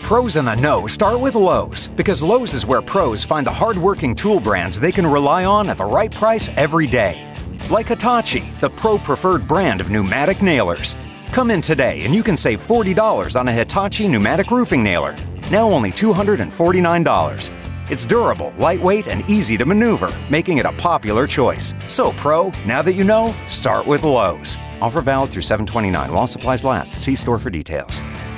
pros in the know start with Lowe's, because Lowe's is where pros find the hard-working tool brands they can rely on at the right price every day. Like Hitachi, the pro-preferred brand of pneumatic nailers. Come in today and you can save $40 on a Hitachi pneumatic roofing nailer. Now only $249. It's durable, lightweight, and easy to maneuver, making it a popular choice. So, pro, now that you know, start with Lowe's. Offer valid through 7/29 while supplies last. See store for details.